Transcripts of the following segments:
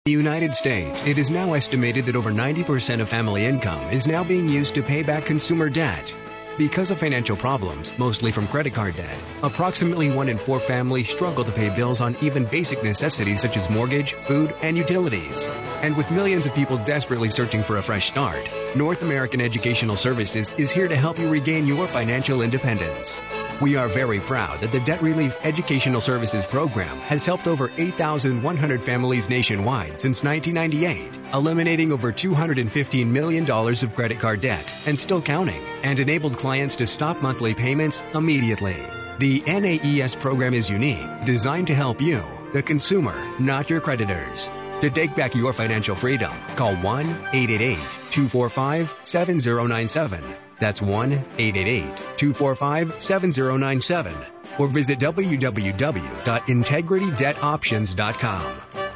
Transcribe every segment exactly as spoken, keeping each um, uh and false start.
In the United States, it is now estimated that over ninety percent of family income is now being used to pay back consumer debt. Because of financial problems, mostly from credit card debt, approximately one in four families struggle to pay bills on even basic necessities such as mortgage, food, and utilities. And with millions of people desperately searching for a fresh start, North American Educational Services is here to help you regain your financial independence. We are very proud that the Debt Relief Educational Services Program has helped over eight thousand one hundred families nationwide since nineteen ninety-eight, eliminating over two hundred fifteen million dollars of credit card debt and still counting, and enabled clients to stop monthly payments immediately. The N A E S program is unique, designed to help you, the consumer, not your creditors. To take back your financial freedom, call one eight eight eight, two four five, seven zero nine seven. That's one eight eight eight, two four five, seven zero nine seven. Or visit w w w dot integrity debt options dot com.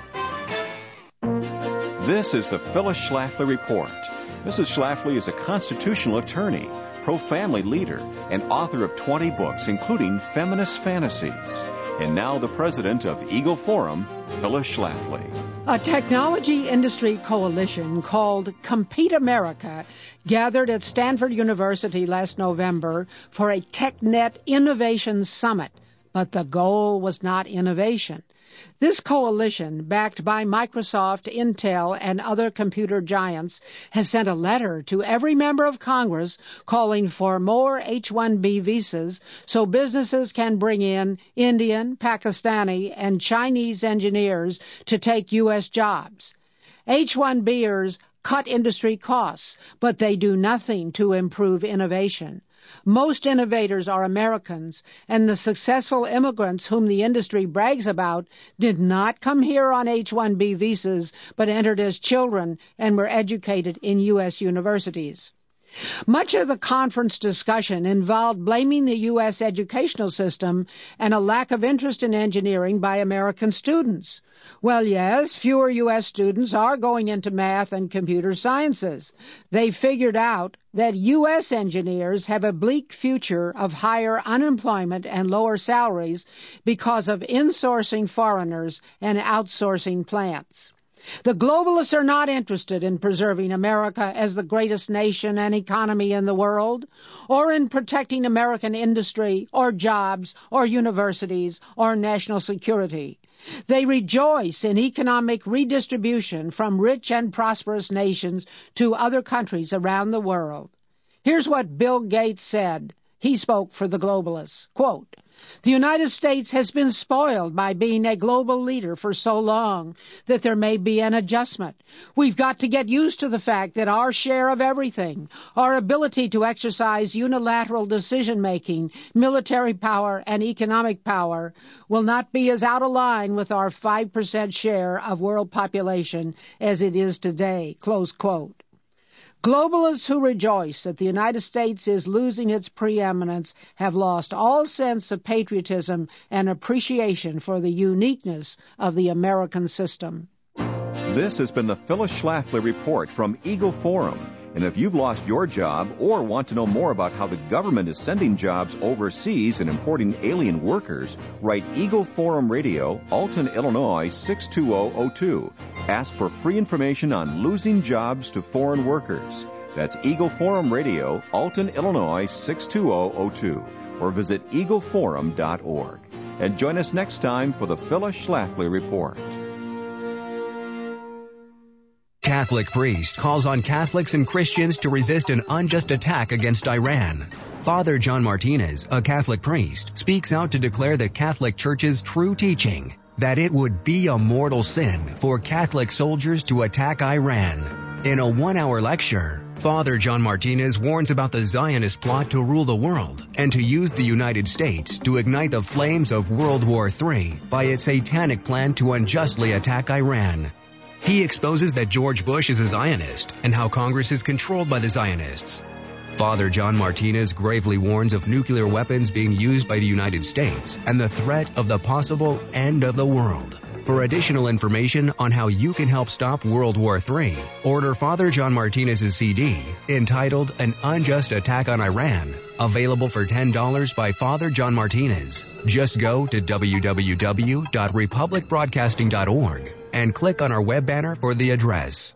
This is the Phyllis Schlafly Report. Missus Schlafly is a constitutional attorney, pro-family leader, and author of twenty books, including Feminist Fantasies. And now the president of Eagle Forum, Phyllis Schlafly. A technology industry coalition called Compete America gathered at Stanford University last November for a TechNet Innovation Summit, but the goal was not innovation. This coalition, backed by Microsoft, Intel, and other computer giants, has sent a letter to every member of Congress calling for more H one B visas so businesses can bring in Indian, Pakistani, and Chinese engineers to take U S jobs. H one Bers cut industry costs, but they do nothing to improve innovation. Most innovators are Americans, and the successful immigrants whom the industry brags about did not come here on H one B visas, but entered as children and were educated in U S universities. Much of the conference discussion involved blaming the U S educational system and a lack of interest in engineering by American students. Well, yes, fewer U S students are going into math and computer sciences. They figured out that U S engineers have a bleak future of higher unemployment and lower salaries because of insourcing foreigners and outsourcing plants. The globalists are not interested in preserving America as the greatest nation and economy in the world, or in protecting American industry, or jobs, or universities, or national security. They rejoice in economic redistribution from rich and prosperous nations to other countries around the world. Here's what Bill Gates said. He spoke for the globalists. Quote, "The United States has been spoiled by being a global leader for so long that there may be an adjustment. We've got to get used to the fact that our share of everything, our ability to exercise unilateral decision-making, military power, and economic power will not be as out of line with our five percent share of world population as it is today." Close quote. Globalists who rejoice that the United States is losing its preeminence have lost all sense of patriotism and appreciation for the uniqueness of the American system. This has been the Phyllis Schlafly Report from Eagle Forum. And if you've lost your job or want to know more about how the government is sending jobs overseas and importing alien workers, write Eagle Forum Radio, Alton, Illinois, six two zero zero two. Ask for free information on losing jobs to foreign workers. That's Eagle Forum Radio, Alton, Illinois, six two zero zero two. Or visit eagle forum dot org. And join us next time for the Phyllis Schlafly Report. Catholic priest calls on Catholics and Christians to resist an unjust attack against Iran. Father John Martinez, a Catholic priest, speaks out to declare the Catholic Church's true teaching that it would be a mortal sin for Catholic soldiers to attack Iran. In a one-hour lecture, Father John Martinez warns about the Zionist plot to rule the world and to use the United States to ignite the flames of World War Three by its satanic plan to unjustly attack Iran. He exposes that George Bush is a Zionist and how Congress is controlled by the Zionists. Father John Martinez gravely warns of nuclear weapons being used by the United States and the threat of the possible end of the world. For additional information on how you can help stop World War Three, order Father John Martinez's C D entitled An Unjust Attack on Iran, available for ten dollars by Father John Martinez. Just go to w w w dot republic broadcasting dot org and click on our web banner for the address.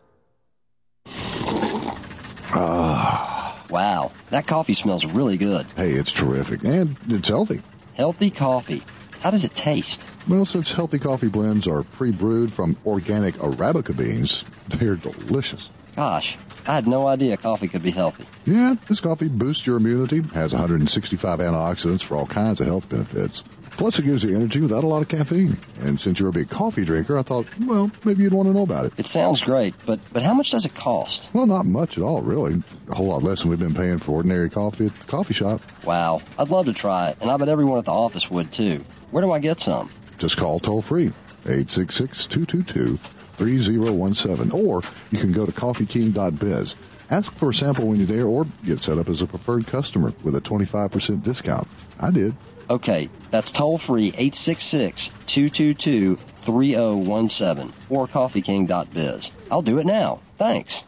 Ah. Wow, that coffee smells really good. Hey, it's terrific, and it's healthy. Healthy coffee. How does it taste? Well, since healthy coffee blends are pre-brewed from organic Arabica beans, they're delicious. Gosh, I had no idea coffee could be healthy. Yeah, this coffee boosts your immunity, has one hundred sixty-five antioxidants for all kinds of health benefits. Plus, it gives you energy without a lot of caffeine. And since you're a big coffee drinker, I thought, well, maybe you'd want to know about it. It sounds great, but, but how much does it cost? Well, not much at all, really. A whole lot less than we've been paying for ordinary coffee at the coffee shop. Wow, I'd love to try it, and I bet everyone at the office would, too. Where do I get some? Just call toll-free, eight six six, two two two, three zero one seven, or you can go to coffee king dot biz. Ask for a sample when you're there, or get set up as a preferred customer with a twenty-five percent discount. I did. Okay, that's toll-free, eight six six, two two two, three zero one seven, or coffee king dot biz. I'll do it now. Thanks.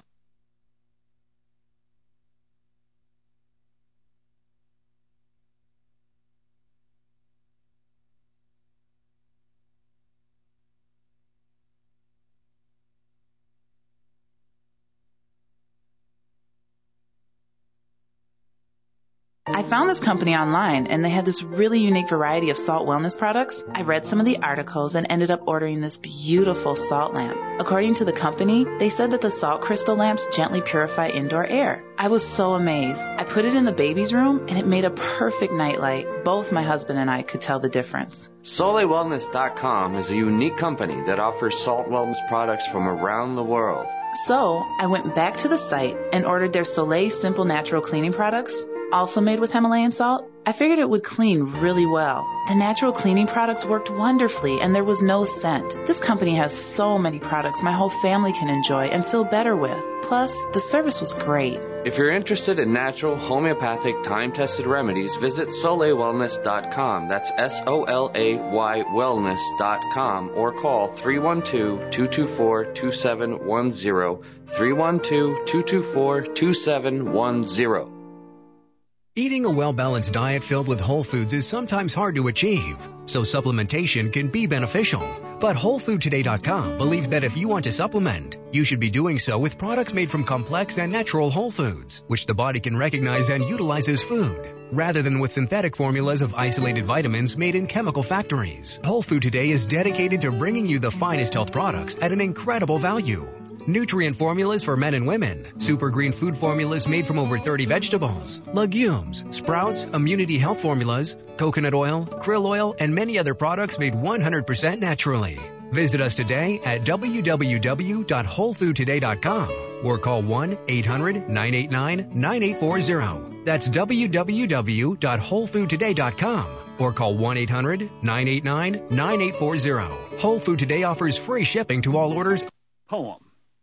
I found this company online, and they had this really unique variety of salt wellness products. I read some of the articles and ended up ordering this beautiful salt lamp. According to the company, they said that the salt crystal lamps gently purify indoor air. I was so amazed. I put it in the baby's room, and it made a perfect nightlight. Both my husband and I could tell the difference. Soleil Wellness dot com is a unique company that offers salt wellness products from around the world. So I went back to the site and ordered their Soleil Simple Natural Cleaning products, also made with Himalayan salt. I figured it would clean really well. The natural cleaning products worked wonderfully, and there was no scent. This company has so many products my whole family can enjoy and feel better with. Plus, the service was great. If you're interested in natural, homeopathic, time-tested remedies, visit Soleil Wellness dot com. That's S O L A Y Wellness dot com, or call three one two, two two four, two seven one zero, three one two, two two four, two seven one zero. Eating a well-balanced diet filled with whole foods is sometimes hard to achieve, so supplementation can be beneficial. But Whole Food Today dot com believes that if you want to supplement, you should be doing so with products made from complex and natural whole foods, which the body can recognize and utilize as food, rather than with synthetic formulas of isolated vitamins made in chemical factories. Whole Food Today is dedicated to bringing you the finest health products at an incredible value. Nutrient formulas for men and women, super green food formulas made from over thirty vegetables, legumes, sprouts, immunity health formulas, coconut oil, krill oil, and many other products made one hundred percent naturally. Visit us today at w w w dot whole food today dot com or call one eight hundred, nine eight nine, nine eight four zero. That's w w w dot whole food today dot com or call one eight hundred, nine eight nine, nine eight four zero. Whole Food Today offers free shipping to all orders. Poem.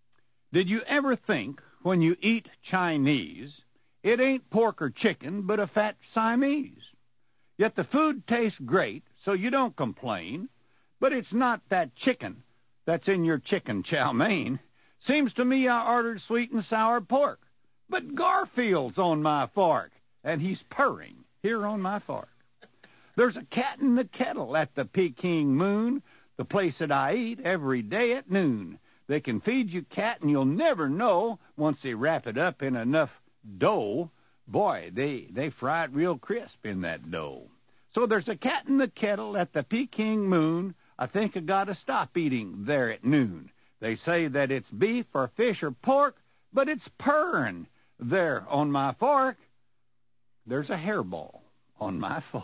Did you ever think when you eat Chinese, it ain't pork or chicken, but a fat Siamese? Yet the food tastes great, so you don't complain, but it's not that chicken that's in your chicken chow mein. Seems to me I ordered sweet and sour pork, but Garfield's on my fork, and he's purring here on my fork. There's a cat in the kettle at the Peking Moon, the place that I eat every day at noon. They can feed you cat, and you'll never know once they wrap it up in enough dough. Boy, they, they fry it real crisp in that dough. So there's a cat in the kettle at the Peking Moon. I think I gotta stop eating there at noon. They say that it's beef or fish or pork, but it's purring there on my fork. There's a hairball on my fork.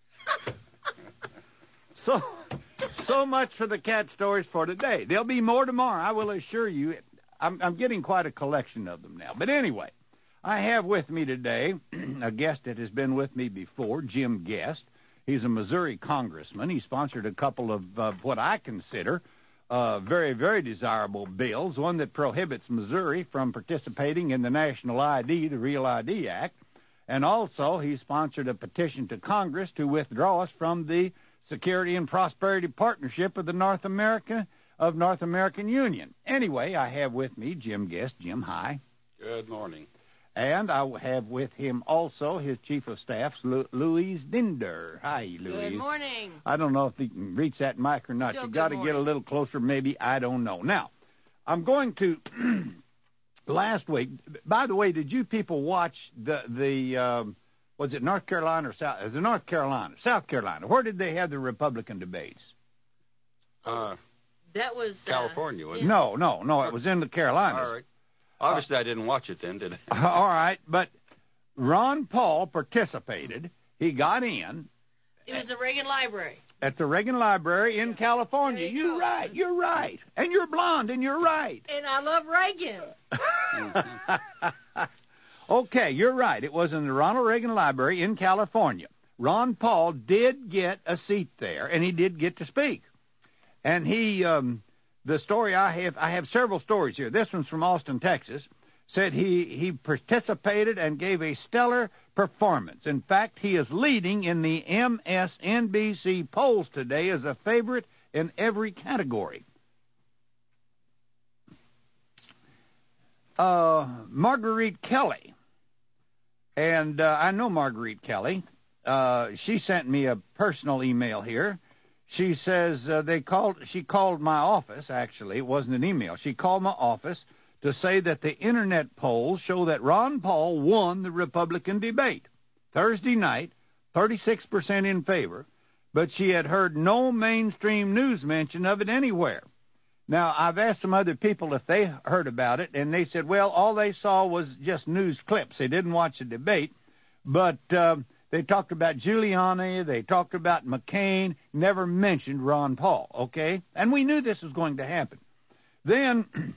So... So much for the cat stories for today. There'll be more tomorrow, I will assure you. I'm, I'm getting quite a collection of them now. But anyway, I have with me today a guest that has been with me before, Jim Guest. He's a Missouri congressman. He sponsored a couple of uh, what I consider uh, very, very desirable bills, one that prohibits Missouri from participating in the National I D, the Real I D Act. And also he sponsored a petition to Congress to withdraw us from the Security and Prosperity Partnership of the North America of North American Union. Anyway, I have with me Jim Guest. Jim, hi. Good morning. And I have with him also his Chief of Staff, Lu- Louise Dinder. Hi, Louise. Good morning. I don't know if you can reach that mic or not. Still You got to get a little closer, maybe. I don't know. Now, I'm going to last week. By the way, did you people watch the the um, was it North Carolina or South? Is it North Carolina, South Carolina? Where did they have the Republican debates? Uh, that was uh, California, wasn't it? No, no, no. It was in the Carolinas. All right. Obviously, uh, I didn't watch it then, did I? All right, but Ron Paul participated. He got in. It was the Reagan Library. At the Reagan Library in yeah. California. You you're go. right. You're right. And you're blonde, and you're right. And I love Reagan. Okay, you're right. It was in the Ronald Reagan Library in California. Ron Paul did get a seat there, and he did get to speak. And he, um, the story I have, I have several stories here. This one's from Austin, Texas. Said he, he participated and gave a stellar performance. In fact, he is leading in the M S N B C polls today as a favorite in every category. Uh, Marguerite Kelly. And uh, I know Marguerite Kelly. Uh, she sent me a personal email here. She says uh, they called. She called my office. Actually, it wasn't an email. She called my office to say that the internet polls show that Ron Paul won the Republican debate Thursday night, thirty-six percent in favor, but she had heard no mainstream news mention of it anywhere. Now, I've asked some other people if they heard about it, and they said, well, all they saw was just news clips. They didn't watch the debate, but uh, they talked about Giuliani, they talked about McCain, never mentioned Ron Paul, okay? And we knew this was going to happen. Then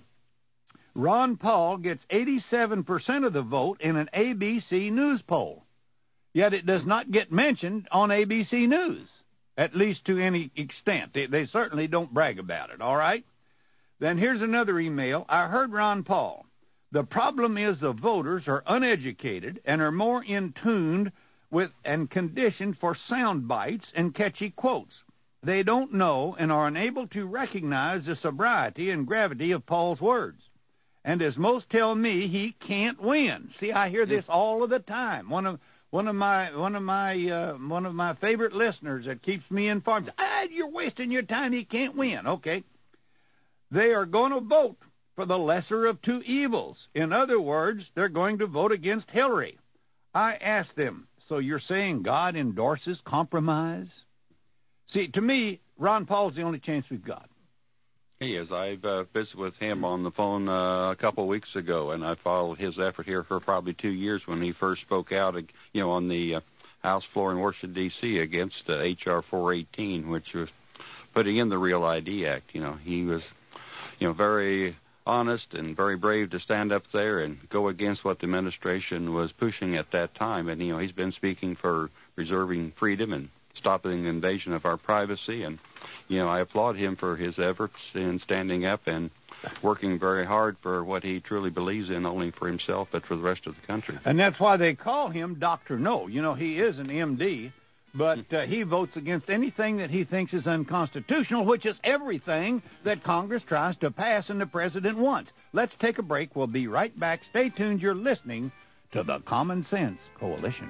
Ron Paul gets eighty-seven percent of the vote in an A B C News poll, yet it does not get mentioned on A B C News, at least to any extent. They, they certainly don't brag about it, all right? Then here's another email. I heard Ron Paul. The problem is the voters are uneducated and are more in tune with and conditioned for sound bites and catchy quotes. They don't know and are unable to recognize the sobriety and gravity of Paul's words. And as most tell me, he can't win. See, I hear this all of the time. One of one of my one of my uh, one of my favorite listeners that keeps me informed. Ah, you're wasting your time. He can't win. Okay. They are going to vote for the lesser of two evils. In other words, they're going to vote against Hillary. I asked them, so you're saying God endorses compromise? See, to me, Ron Paul's the only chance we've got. He is. I've uh, visited with him on the phone uh, a couple of weeks ago, and I followed his effort here for probably two years when he first spoke out, you know, on the uh, House floor in Washington, D C against uh, H R four eighteen, which was putting in the Real I D Act. You know, he was, you know, very honest and very brave to stand up there and go against what the administration was pushing at that time. And, you know, he's been speaking for preserving freedom and stopping the invasion of our privacy. And, you know, I applaud him for his efforts in standing up and working very hard for what he truly believes in, only for himself, but for the rest of the country. And that's why they call him Doctor No. You know, he is an M D, but uh, he votes against anything that he thinks is unconstitutional, which is everything that Congress tries to pass and the president wants. Let's take a break. We'll be right back. Stay tuned. You're listening to the Common Sense Coalition.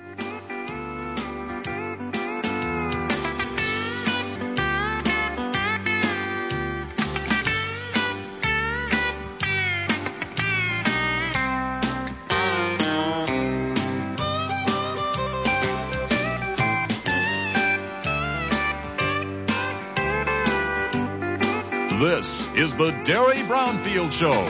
This is the Derry Brownfield Show.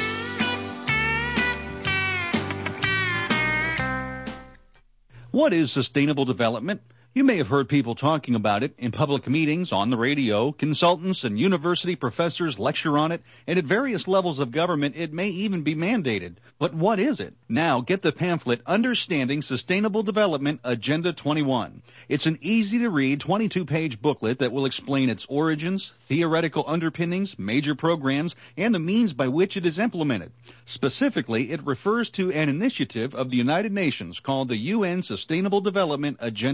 What is sustainable development? You may have heard people talking about it in public meetings, on the radio. Consultants and university professors lecture on it, and at various levels of government it may even be mandated. But what is it? Now get the pamphlet Understanding Sustainable Development Agenda twenty-one. It's an easy-to-read twenty-two page booklet that will explain its origins, theoretical underpinnings, major programs, and the means by which it is implemented. Specifically, it refers to an initiative of the United Nations called the U N Sustainable Development Agenda twenty-one.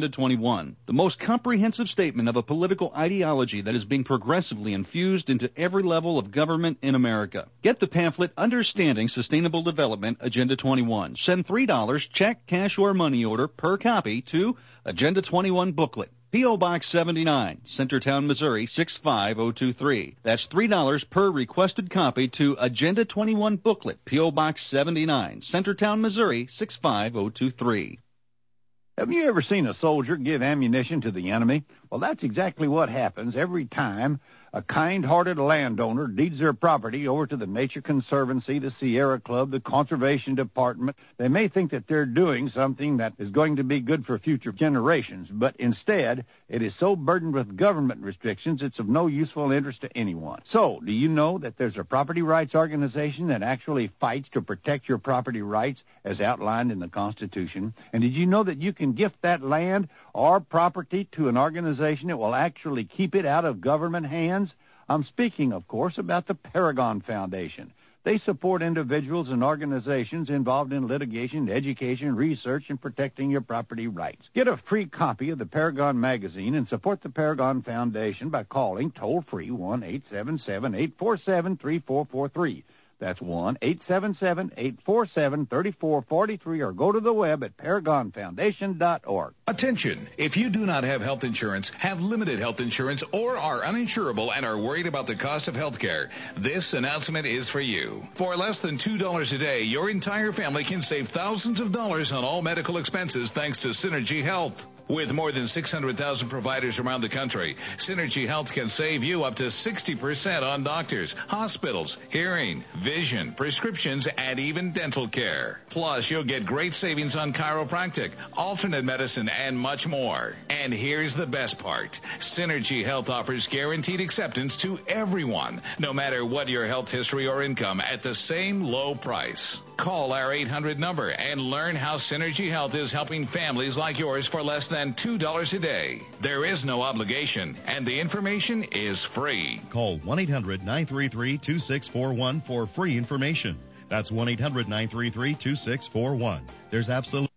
twenty-one, the most comprehensive statement of a political ideology that is being progressively infused into every level of government in America. Get the pamphlet Understanding Sustainable Development, Agenda twenty-one. Send three dollars, check, cash, or money order per copy to Agenda twenty-one Booklet. P O. Box seventy-nine, Centertown, Missouri, six five zero two three. That's three dollars per requested copy to Agenda twenty-one Booklet, P O. Box seventy-nine, Centertown, Missouri, six five zero two three. Have you ever seen a soldier give ammunition to the enemy? Well, that's exactly what happens every time a kind-hearted landowner deeds their property over to the Nature Conservancy, the Sierra Club, the Conservation Department. They may think that they're doing something that is going to be good for future generations, but instead, it is so burdened with government restrictions, it's of no useful interest to anyone. So, do you know that there's a property rights organization that actually fights to protect your property rights as outlined in the Constitution? And did you know that you can gift that land or property to an organization that will actually keep it out of government hands? I'm speaking, of course, about the Paragon Foundation. They support individuals and organizations involved in litigation, education, research, and protecting your property rights. Get a free copy of the Paragon magazine and support the Paragon Foundation by calling toll-free one eight seven seven, eight four seven, three four four three. That's one eight seven seven, eight four seven, three four four three, or go to the web at paragon foundation dot org. Attention! If you do not have health insurance, have limited health insurance, or are uninsurable and are worried about the cost of health care, this announcement is for you. For less than two dollars a day, your entire family can save thousands of dollars on all medical expenses thanks to Synergy Health. With more than six hundred thousand providers around the country, Synergy Health can save you up to sixty percent on doctors, hospitals, hearing, vision, prescriptions, and even dental care. Plus, you'll get great savings on chiropractic, alternate medicine, and much more. And here's the best part. Synergy Health offers guaranteed acceptance to everyone, no matter what your health history or income, at the same low price. Call our eight hundred number and learn how Synergy Health is helping families like yours for less than two dollars a day. There is no obligation, and the information is free. Call one eight hundred, nine three three, two six four one for free information. That's one eight hundred, nine three three, two six four one. There's absolutely...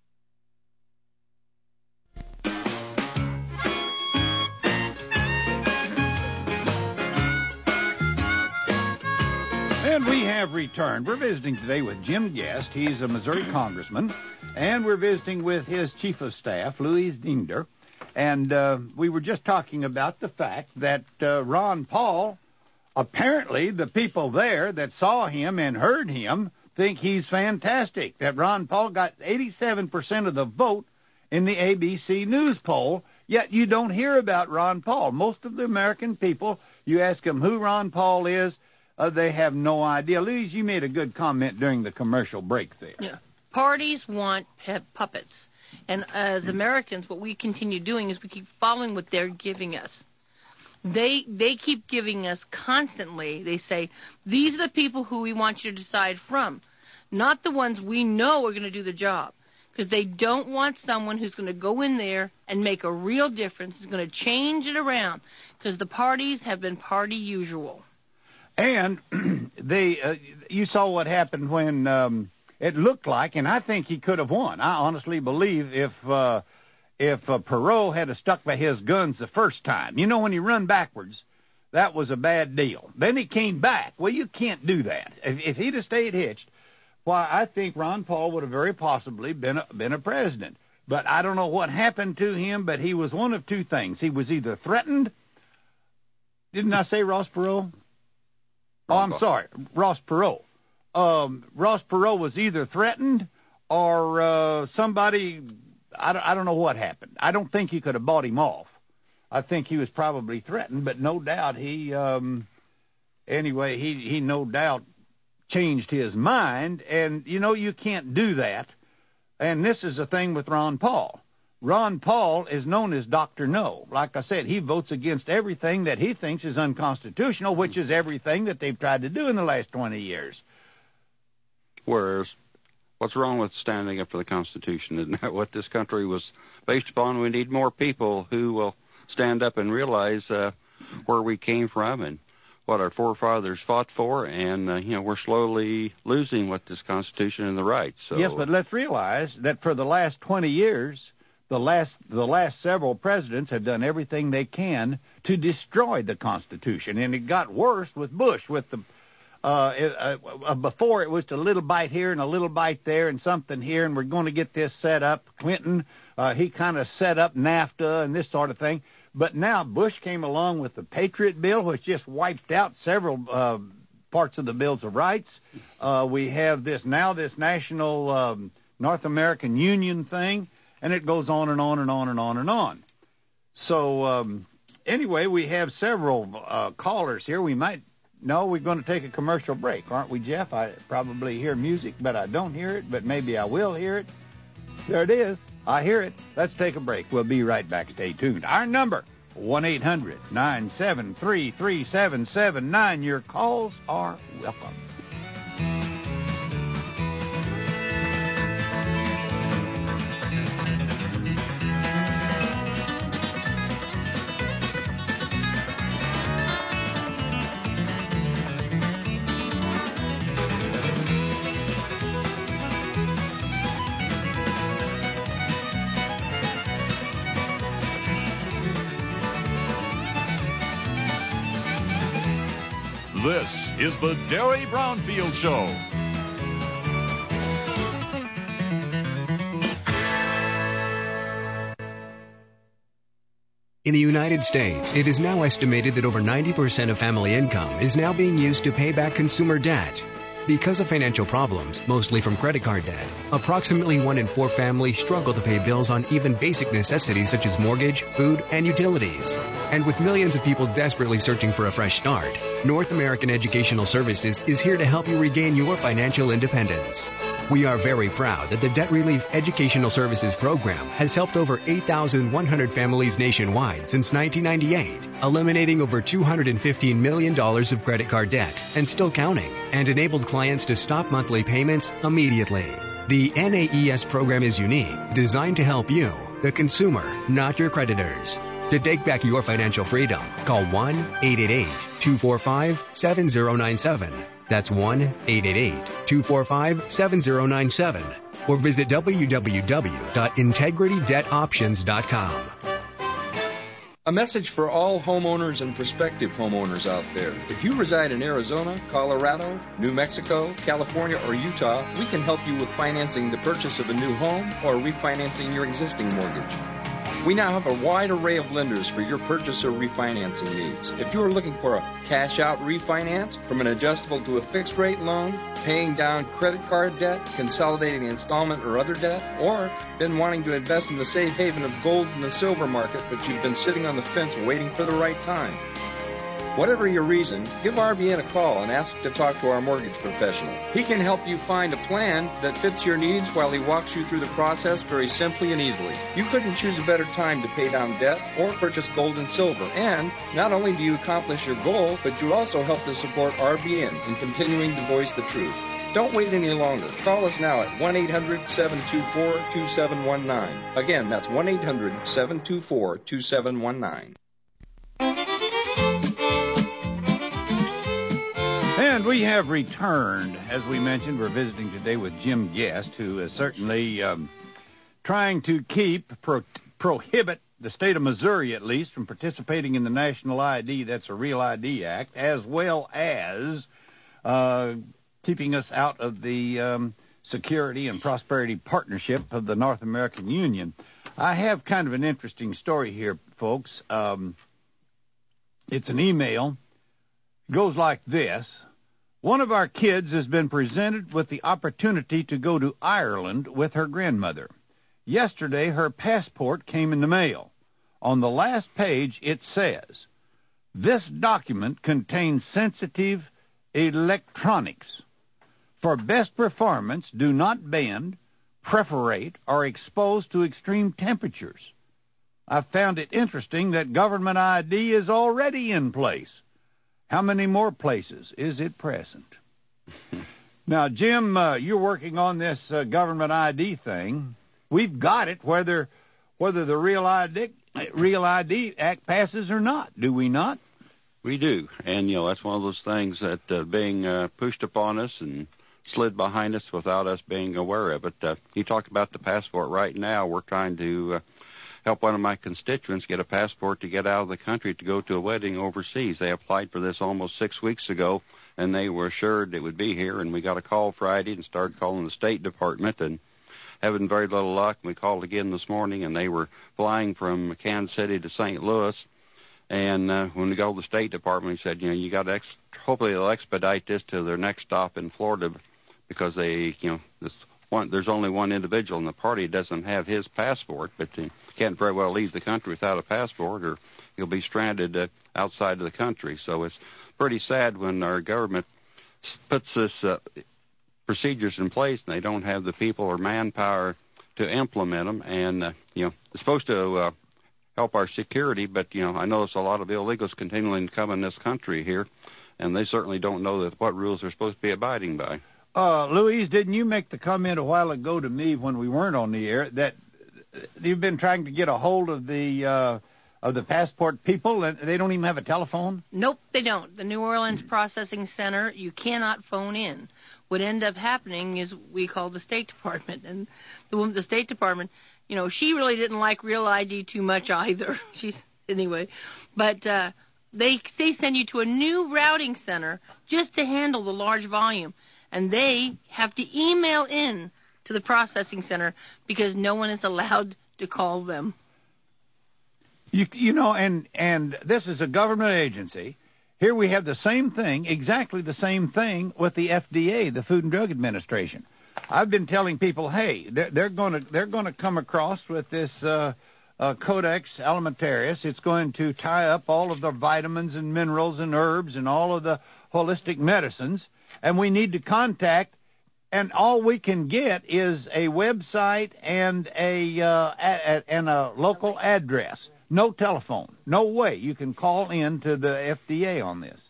And we have returned. We're visiting today with Jim Guest. He's a Missouri congressman. And we're visiting with his chief of staff, Louise Dinder. And uh, we were just talking about the fact that uh, Ron Paul, apparently the people there that saw him and heard him think he's fantastic. That Ron Paul got eighty-seven percent of the vote in the A B C News poll, yet you don't hear about Ron Paul. Most of the American people, you ask them who Ron Paul is, Uh, they have no idea. Louise, you made a good comment during the commercial break there. Yeah. Parties want pe- puppets. And as Americans, what we continue doing is we keep following what they're giving us. They they keep giving us constantly. They say, these are the people who we want you to decide from, not the ones we know are going to do the job. Because they don't want someone who's going to go in there and make a real difference, is going to change it around. Because the parties have been party usual. And they, uh, you saw what happened when um, it looked like, and I think he could have won. I honestly believe if uh, if uh, Perot had stuck by his guns the first time, you know, when you run backwards, that was a bad deal. Then he came back. Well, you can't do that. If, if he'd have stayed hitched, why, I think Ron Paul would have very possibly been a, been a president. But I don't know what happened to him, but he was one of two things. He was either threatened. Didn't I say Ross Perot? Oh, I'm sorry, Ross Perot. Um, Ross Perot was either threatened or uh, somebody, I don't, I don't know what happened. I don't think he could have bought him off. I think he was probably threatened, but no doubt he, um, anyway, he, he no doubt changed his mind. And, you know, you can't do that. And this is the thing with Ron Paul. Ron Paul is known as Doctor No. Like I said, he votes against everything that he thinks is unconstitutional, which is everything that they've tried to do in the last twenty years. Whereas, what's wrong with standing up for the Constitution? Isn't that what this country was based upon? We need more people who will stand up and realize uh, where we came from and what our forefathers fought for, and, uh, you know, we're slowly losing what this Constitution and the rights. So. Yes, but let's realize that for the last twenty years, the last the last several presidents have done everything they can to destroy the Constitution, and it got worse with Bush. With the uh, uh, uh, before it was a little bite here and a little bite there and something here, and we're going to get this set up. Clinton, uh, he kind of set up NAFTA and this sort of thing. But now Bush came along with the Patriot Bill, which just wiped out several uh, parts of the Bills of Rights. Uh, we have this now this national um, North American Union thing. And it goes on and on and on and on and on. So, um, anyway, we have several uh, callers here. We might, no, we're going to take a commercial break, aren't we, Jeff? I probably hear music, but I don't hear it, but maybe I will hear it. There it is. I hear it. Let's take a break. We'll be right back. Stay tuned. Our number, one eight hundred nine seven three three seven seven nine. Your calls are welcome. This is the Derry Brownfield Show. In the United States, it is now estimated that over ninety percent of family income is now being used to pay back consumer debt. Because of financial problems, mostly from credit card debt, approximately one in four families struggle to pay bills on even basic necessities such as mortgage, food, and utilities. And with millions of people desperately searching for a fresh start, North American Educational Services is here to help you regain your financial independence. We are very proud that the Debt Relief Educational Services Program has helped over eight thousand one hundred families nationwide since nineteen ninety-eight, eliminating over two hundred fifteen million dollars of credit card debt and still counting, and enabled clients to stop monthly payments immediately. The N A E S program is unique, designed to help you, the consumer, not your creditors. To take back your financial freedom, call one eight eight eight two four five seven zero nine seven. That's one eight eight eight two four five seven zero nine seven. Or visit w w w dot integrity debt options dot com. A message for all homeowners and prospective homeowners out there. If you reside in Arizona, Colorado, New Mexico, California, or Utah, we can help you with financing the purchase of a new home or refinancing your existing mortgage. We now have a wide array of lenders for your purchase or refinancing needs. If you are looking for a cash-out refinance, from an adjustable to a fixed-rate loan, paying down credit card debt, consolidating installment or other debt, or been wanting to invest in the safe haven of gold and the silver market, but you've been sitting on the fence waiting for the right time. Whatever your reason, give R B N a call and ask to talk to our mortgage professional. He can help you find a plan that fits your needs while he walks you through the process very simply and easily. You couldn't choose a better time to pay down debt or purchase gold and silver. And not only do you accomplish your goal, but you also help to support R B N in continuing to voice the truth. Don't wait any longer. Call us now at one eight hundred seven two four two seven one nine. Again, that's one eight hundred seven two four two seven one nine. And we have returned. As we mentioned, we're visiting today with Jim Guest, who is certainly um, trying to keep, pro- prohibit the state of Missouri, at least, from participating in the National I D, that's a Real I D Act, as well as uh, keeping us out of the um, Security and Prosperity Partnership of the North American Union. I have kind of an interesting story here, folks. Um, it's an email. It goes like this. One of our kids has been presented with the opportunity to go to Ireland with her grandmother. Yesterday, her passport came in the mail. On the last page, it says, "This document contains sensitive electronics. For best performance, do not bend, perforate, or expose to extreme temperatures." I found it interesting that government I D is already in place. How many more places is it present? Now, Jim, uh, you're working on this uh, government I D thing. We've got it whether whether the Real I D, Real I D Act passes or not, do we not? We do. And, you know, that's one of those things that uh, being uh, pushed upon us and slid behind us without us being aware of it. Uh, you talk about the passport right now. We're trying to uh, help one of my constituents get a passport to get out of the country to go to a wedding overseas. They applied for this almost six weeks ago, and they were assured it would be here. And we got a call Friday and started calling the State Department and having very little luck. We called again this morning, and they were flying from Kansas City to Saint Louis. And uh, when we go to the State Department, he said, you know, you got to ex- hopefully they'll expedite this to their next stop in Florida, because they, you know, this one, there's only one individual in the party who doesn't have his passport, but he can't very well leave the country without a passport, or he'll be stranded uh, outside of the country. So it's pretty sad when our government puts this uh, procedures in place and they don't have the people or manpower to implement them. And uh, you know, it's supposed to uh, help our security, but you know, I notice a lot of illegals continuing to come in this country here, and they certainly don't know that what rules they're supposed to be abiding by. Uh, Louise, didn't you make the comment a while ago to me when we weren't on the air that you've been trying to get a hold of the uh, of the passport people, and they don't even have a telephone? Nope, they don't. The New Orleans Processing Center, you cannot phone in. What ended up happening is we called the State Department, and the the State Department, you know, she really didn't like Real I D too much either. She's anyway, but uh, they they send you to a new routing center just to handle the large volume. And they have to email in to the processing center because no one is allowed to call them. You, you know, and, and this is a government agency. Here we have the same thing, exactly the same thing with the F D A, the Food and Drug Administration. I've been telling people, hey, they're, they're going to they're going to come across with this uh, uh, Codex Alimentarius. It's going to tie up all of the vitamins and minerals and herbs and all of the holistic medicines. And we need to contact, and all we can get is a website and a, uh, a, a and a local address. No telephone. No way you can call in to the F D A on this.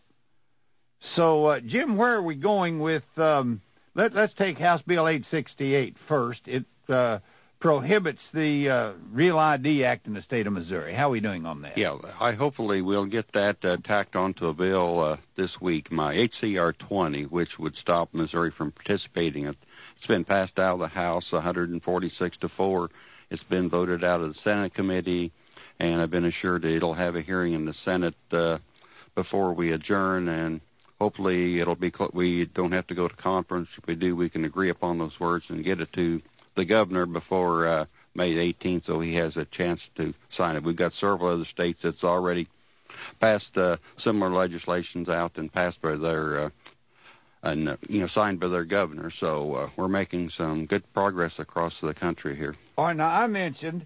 So, uh, Jim, where are we going with? Um, let, let's take House Bill eight sixty-eight first. It uh, prohibits the uh, Real I D Act in the state of Missouri. How are we doing on that? Yeah, I hopefully we'll get that uh, tacked onto a bill uh, this week, my H C R twenty, which would stop Missouri from participating. It's been passed out of the House one hundred forty-six to four. It's been voted out of the Senate committee, and I've been assured that it'll have a hearing in the Senate uh, before we adjourn, and hopefully it'll be cl- we don't have to go to conference. If we do, we can agree upon those words and get it to the governor before uh, May eighteenth, so he has a chance to sign it. We've got several other states that's already passed uh, similar legislations out and passed by their uh, and uh, you know signed by their governor. So uh, we're making some good progress across the country here. All right, now I mentioned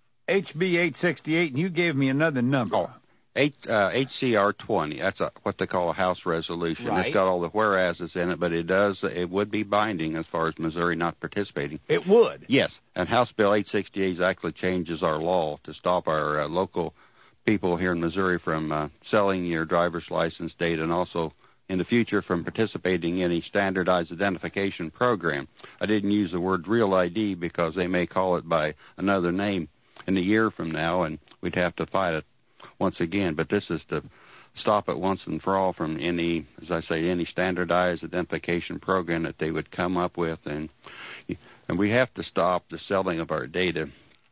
H B eight sixty-eight, and you gave me another number. Oh. Eight, uh, H C R twenty. That's a, what they call a House resolution. Right. It's got all the whereases in it, but it does it would be binding as far as Missouri not participating. It would. Yes, and House Bill eight sixty-eight actually changes our law to stop our uh, local people here in Missouri from uh, selling your driver's license data, and also in the future from participating in a standardized identification program. I didn't use the word Real I D because they may call it by another name in a year from now, and we'd have to fight it once again, but this is to stop it once and for all from any, as I say, any standardized identification program that they would come up with, and and we have to stop the selling of our data.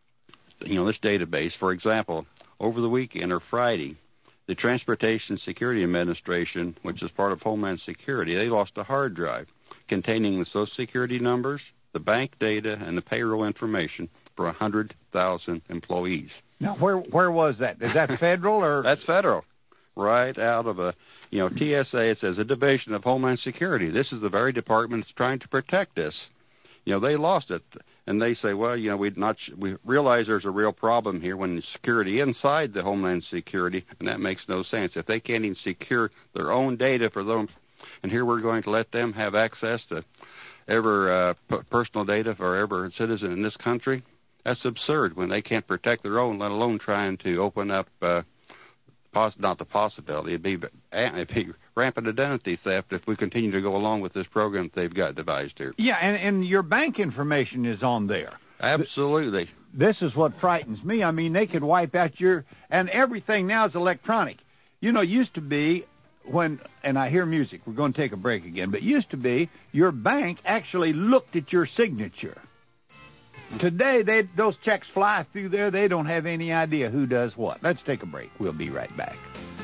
You know, this database, for example, over the weekend or Friday, the Transportation Security Administration, which is part of Homeland Security, they lost a hard drive containing the Social Security numbers, the bank data, and the payroll information for one hundred thousand employees. Now, where where was that? Is that federal or? That's federal. Right out of a, you know, T S A, it says a division of Homeland Security. This is the very department that's trying to protect us. You know, they lost it. And they say, well, you know, we not we realize there's a real problem here when security inside the Homeland Security, and that makes no sense. If they can't even secure their own data for them, and here we're going to let them have access to every uh, p- personal data for every citizen in this country, that's absurd when they can't protect their own, let alone trying to open up, uh, poss- not the possibility, it'd be, it'd be rampant identity theft if we continue to go along with this program that they've got devised here. Yeah, and, and your bank information is on there. Absolutely. This is what frightens me. I mean, they could wipe out your, and everything now is electronic. You know, it used to be when, and I hear music, we're going to take a break again, but it used to be your bank actually looked at your signature. Today, they those checks fly through there. They don't have any idea who does what. Let's take a break. We'll be right back.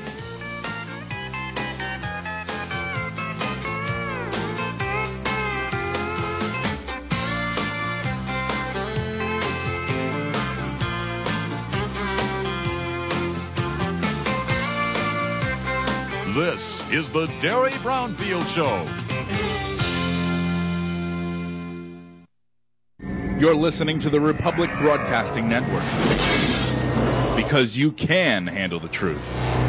This is the Derry Brownfield Show. You're listening to the Republic Broadcasting Network, because you can handle the truth.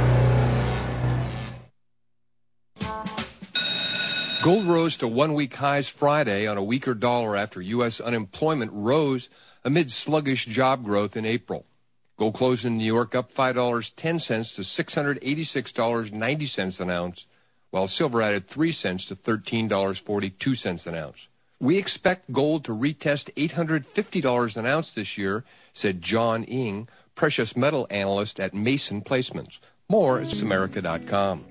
Gold rose to one-week highs Friday on a weaker dollar after U S unemployment rose amid sluggish job growth in April. Gold closed in New York up five dollars and ten cents to six hundred eighty-six dollars and ninety cents an ounce, while silver added three cents to thirteen dollars and forty-two cents an ounce. We expect gold to retest eight hundred fifty dollars an ounce this year, said John Ing, precious metal analyst at Mason Placements. More at Samerica dot com.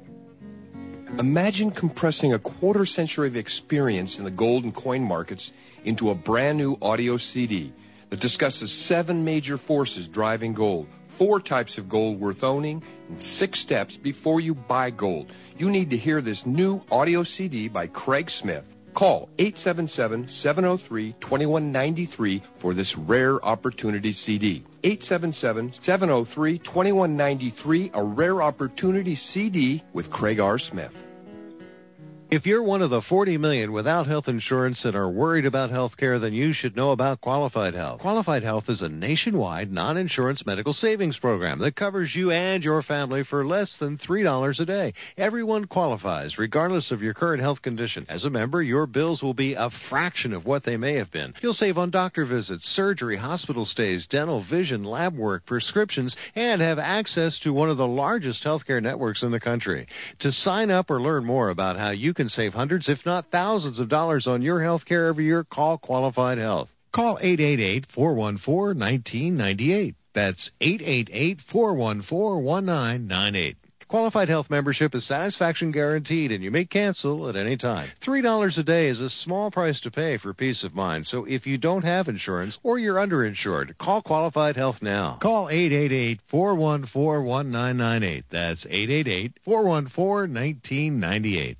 Imagine compressing a quarter century of experience in the gold and coin markets into a brand new audio C D that discusses seven major forces driving gold, four types of gold worth owning, and six steps before you buy gold. You need to hear this new audio C D by Craig Smith. Call eight seven seven, seven oh three, two one nine three for this rare opportunity C D. eight seven seven, seven oh three, two one nine three, a rare opportunity C D with Craig R. Smith. If you're one of the forty million without health insurance and are worried about health care, then you should know about Qualified Health. Qualified Health is a nationwide non-insurance medical savings program that covers you and your family for less than three dollars a day. Everyone qualifies, regardless of your current health condition. As a member, your bills will be a fraction of what they may have been. You'll save on doctor visits, surgery, hospital stays, dental, vision, lab work, prescriptions, and have access to one of the largest healthcare networks in the country. To sign up or learn more about how you can save hundreds, if not thousands of dollars on your health care every year, call Qualified Health. Call eight eight eight, four one four, one nine nine eight. That's eight eight eight, four one four, one nine nine eight. Qualified Health membership is satisfaction guaranteed, and you may cancel at any time. three dollars a day is a small price to pay for peace of mind, so if you don't have insurance or you're underinsured, call Qualified Health now. Call eight eight eight, four one four, one nine nine eight. That's eight eight eight, four one four, one nine nine eight.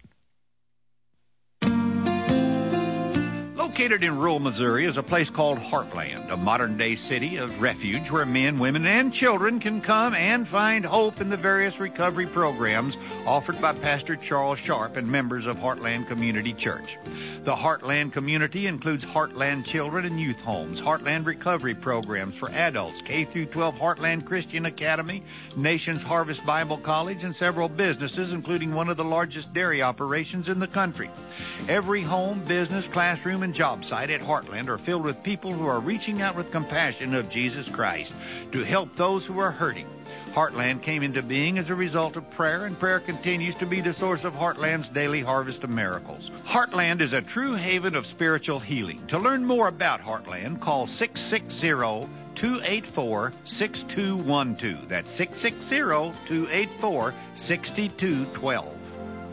Located in rural Missouri is a place called Heartland, a modern-day city of refuge where men, women, and children can come and find hope in the various recovery programs offered by Pastor Charles Sharp and members of Heartland Community Church. The Heartland community includes Heartland Children and Youth Homes, Heartland Recovery Programs for adults, K through twelve Heartland Christian Academy, Nations Harvest Bible College, and several businesses, including one of the largest dairy operations in the country. Every home, business, classroom, and job site at Heartland are filled with people who are reaching out with compassion of Jesus Christ to help those who are hurting. Heartland came into being as a result of prayer, and prayer continues to be the source of Heartland's daily harvest of miracles. Heartland is a true haven of spiritual healing. To learn more about Heartland, call six six zero, two eight four, six two one two. That's six six zero, two eight four, six two one two.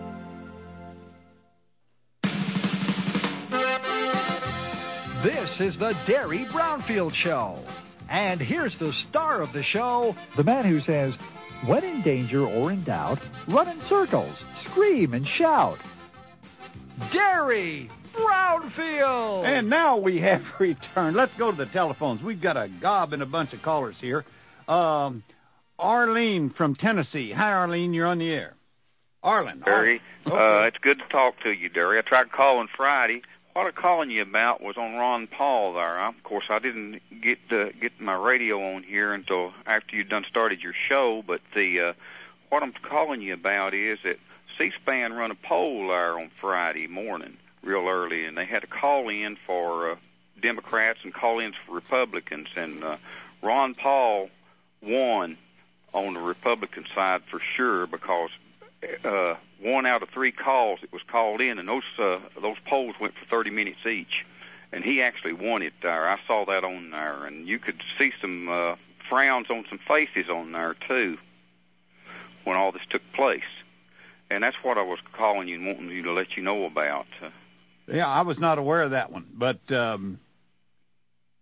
This is the Derry Brownfield Show. And here's the star of the show, the man who says, when in danger or in doubt, run in circles, scream and shout. Derry Brownfield! And now we have returned. Let's go to the telephones. We've got a gob and a bunch of callers here. Um, Arlene from Tennessee. Hi, Arlene. You're on the air. Arlen. Derry, okay. uh, it's good to talk to you, Derry. I tried calling Friday. What I'm calling you about was on Ron Paul there. I, of course, I didn't get uh, get my radio on here until after you'd done started your show. But the uh, what I'm calling you about is that C-SPAN run a poll there on Friday morning, real early, and they had a call in for uh, Democrats and call ins for Republicans, and uh, Ron Paul won on the Republican side for sure because. Uh, one out of three calls that was called in, and those uh, those polls went for thirty minutes each, and he actually won it there. I saw that on there, and you could see some uh, frowns on some faces on there too when all this took place, and that's what I was calling you and wanting you to let you know about. Uh, yeah, I was not aware of that one, but um,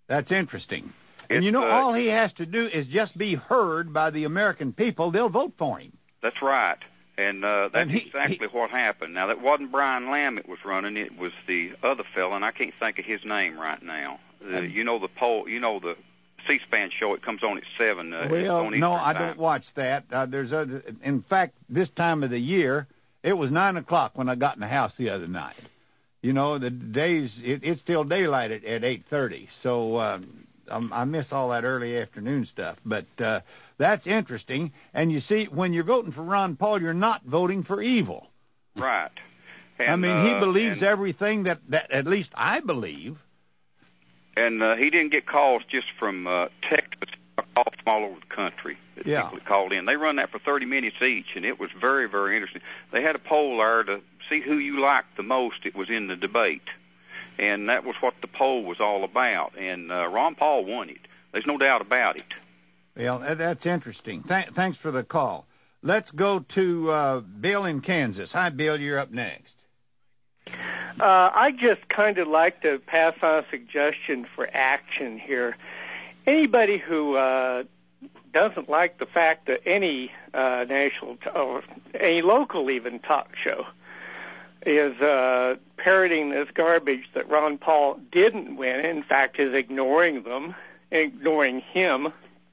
That's interesting. And you know, uh, all he has to do is just be heard by the American people. They'll vote for him. That's right. And uh, that's And he- exactly what happened. Now, that wasn't Brian Lamb that was running. It was the other fella, and I can't think of his name right now. The, you know the poll, you know the C-SPAN show. It comes on at seven. Uh, it's Well, on no, Eastern I time. don't watch that. Uh, there's other. In fact, this time of the year, it was nine o'clock when I got in the house the other night. You know, the days it, it's still daylight at, at eight thirty, so um, um, I miss all that early afternoon stuff. But uh, that's interesting. And you see, when you're voting for Ron Paul, you're not voting for evil. Right. I And, mean, he uh, believes and, everything that, that at least I believe. And uh, he didn't get calls just from uh, Texas, calls from all over the country that Yeah. people that called in. They run that for thirty minutes each, and it was very, very interesting. They had a poll there to see who you liked the most. It was in the debate, and that was what the poll was all about. And uh, Ron Paul won it. There's no doubt about it. Well, that- that's interesting. Th- thanks for the call. Let's go to uh, Bill in Kansas. Hi, Bill. You're up next. Uh, I just kind of like to pass on a suggestion for action here. Anybody who uh, doesn't like the fact that any uh, national t- or any local even talk show is uh, parroting this garbage that Ron Paul didn't win, in fact is ignoring them, ignoring him,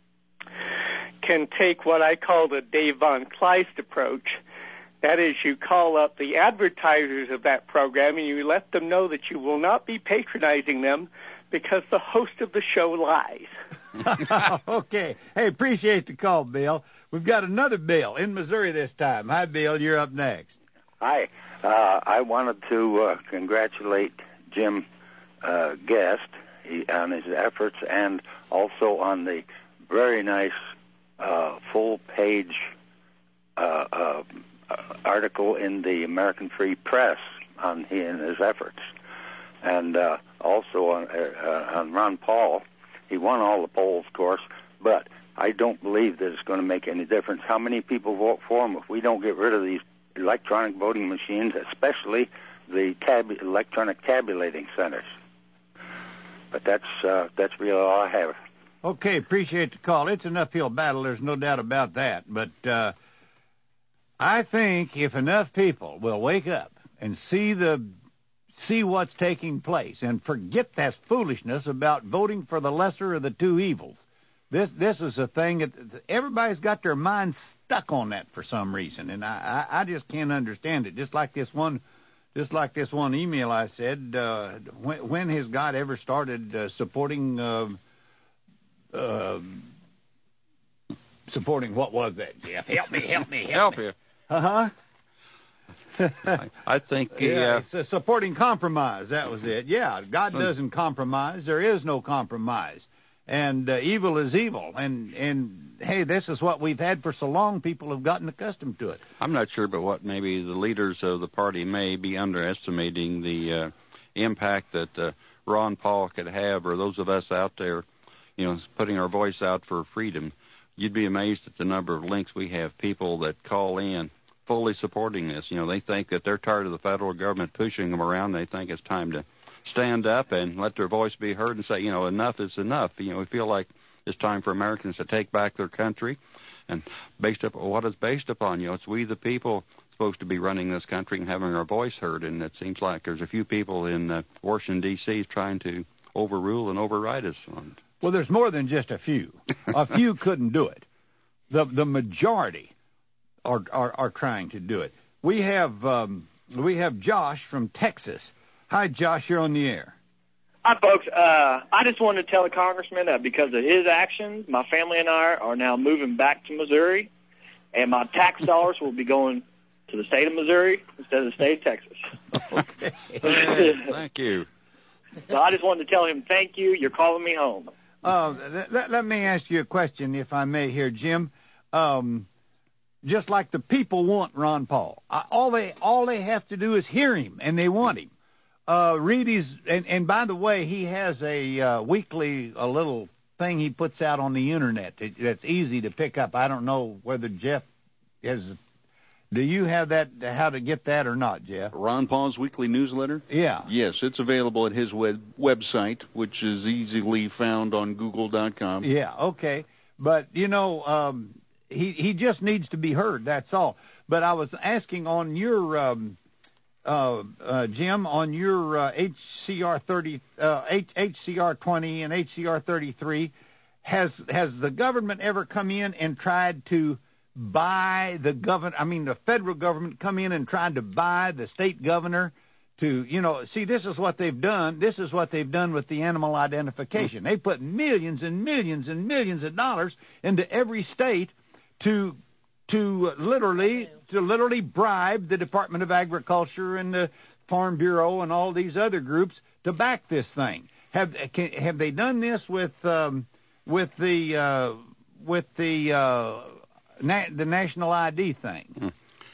can take what I call the Dave Von Kleist approach. That is, you call up the advertisers of that program and you let them know that you will not be patronizing them because the host of the show lies. Okay. Hey, appreciate the call, Bill. We've got another Bill in Missouri this time. Hi, Bill. You're up next. Hi. Uh, I wanted to uh, congratulate Jim uh, Guest he, on his efforts and also on the very nice uh, full-page uh, uh, article in the American Free Press on he and his efforts. And uh, also on, uh, on Ron Paul. He won all the polls, of course, but I don't believe that it's going to make any difference how many people vote for him if we don't get rid of these electronic voting machines, especially the tab- electronic tabulating centers. But that's uh, that's really all I have. Okay, appreciate the call. It's an uphill battle. There's no doubt about that. But uh, I think if enough people will wake up and see the see what's taking place and forget that foolishness about voting for the lesser of the two evils. This this is a thing that everybody's got their minds stuck on that for some reason, and I, I, I just can't understand it. Just like this one, just like this one email I said, uh, when, when has God ever started uh, supporting uh, uh, supporting what was that, Jeff? Help me, help me, help, Help me. you. Uh huh. I, I think the, Yeah, uh, it's uh, supporting compromise. That was it. Yeah, God So- doesn't compromise. There is no compromise. And uh, evil is evil. And, and, hey, this is what we've had for so long, people have gotten accustomed to it. I'm not sure, but what maybe the leaders of the party may be underestimating the uh, impact that uh, Ron Paul could have, or those of us out there, you know, putting our voice out for freedom. You'd be amazed at the number of links we have, people that call in fully supporting this. You know, they think that they're tired of the federal government pushing them around. They think it's time to stand up and let their voice be heard and say, you know, enough is enough. You know, we feel like it's time for Americans to take back their country, and based up what it's based upon. You know, it's we the people supposed to be running this country and having our voice heard, and it seems like there's a few people in uh, Washington, D C trying to overrule and override us. Well, there's more than just a few. A few couldn't do it. The the majority are are, are trying to do it. We have um, we have Josh from Texas. Hi, Josh. You're on the air. Hi, folks. Uh, I just wanted to tell the congressman that because of his actions, my family and I are now moving back to Missouri, and my tax dollars will be going to the state of Missouri instead of the state of Texas. Okay. Thank you. So I just wanted to tell him thank you. You're calling me home. Uh, let, let me ask you a question, if I may, here, Jim. Um, just like the people want Ron Paul, uh, all they all they have to do is hear him, and they want him. Uh, read his, and, and by the way, he has a uh, weekly, a little thing he puts out on the internet that, that's easy to pick up. I don't know whether Jeff has Do you have that, how to get that or not, Jeff? Ron Paul's weekly newsletter? Yeah. Yes, it's available at his web website, which is easily found on google dot com. Yeah, okay. But, you know, um, he, he just needs to be heard, that's all. But I was asking on your, um, uh, uh, Jim, on your uh, H C R thirty, uh, H C R twenty and H C R thirty-three, has has the government ever come in and tried to buy the government, I mean the federal government come in and tried to buy the state governor to, you know, see, this is what they've done. This is what they've done with the animal identification. Mm-hmm. They put millions and millions and millions of dollars into every state to to literally to literally bribe the Department of Agriculture and the Farm Bureau and all these other groups to back this thing. Have can, have they done this with um, with the uh, with the uh, na- the national I D thing? Mm-hmm.